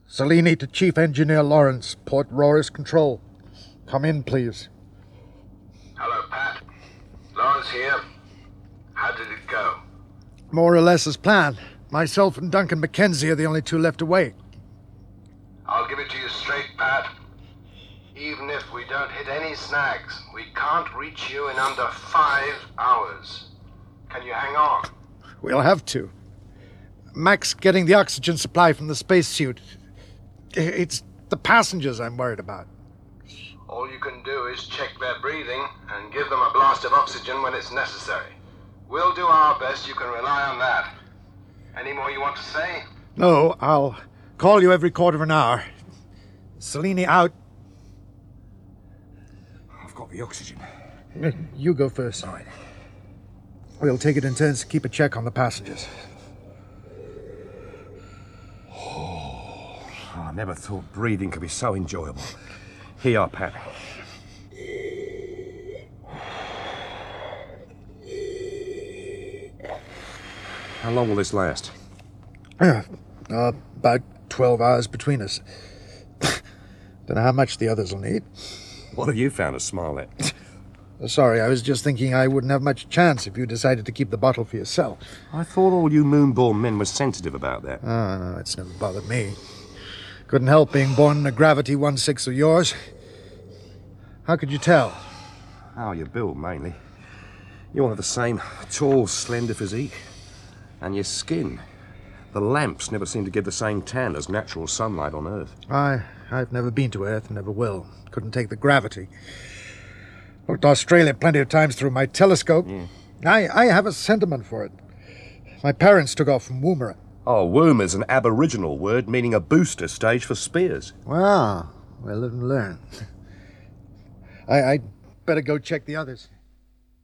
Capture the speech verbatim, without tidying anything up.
Selene to Chief Engineer Lawrence, Port Roris Control. Come in, please. Hello, Pat. Lawrence here. How did it go? More or less as planned. Myself and Duncan Mackenzie are the only two left awake. I'll give it to you straight, Pat. Even if we don't hit any snags, we can't reach you in under five hours. Can you hang on? We'll have to. Mac's getting the oxygen supply from the spacesuit. It's the passengers I'm worried about. All you can do is check their breathing and give them a blast of oxygen when it's necessary. We'll do our best, you can rely on that. Any more you want to say? No, I'll call you every quarter of an hour. Selene out. I've got the oxygen. You go first. All right. We'll take it in turns to keep a check on the passengers. Oh, I never thought breathing could be so enjoyable. Here you are, Pat. How long will this last? Uh, uh, about twelve hours between us. Don't know how much the others will need. What have you found to smile at? Sorry, I was just thinking I wouldn't have much chance if you decided to keep the bottle for yourself. I thought all you moon-born men were sensitive about that. Oh, no, it's never bothered me. Couldn't help being born in a gravity one-sixth of yours. How could you tell? How you're built, mainly. You all have the same tall, slender physique. And your skin. The lamps never seem to give the same tan as natural sunlight on Earth. I, I've never been to Earth, never will. Couldn't take the gravity. Looked Australia plenty of times through my telescope. Yeah. I, I have a sentiment for it. My parents took off from Woomera. Oh, Woomer's an Aboriginal word meaning a booster stage for spears. Wow. Well, live and learn. I, I'd better go check the others.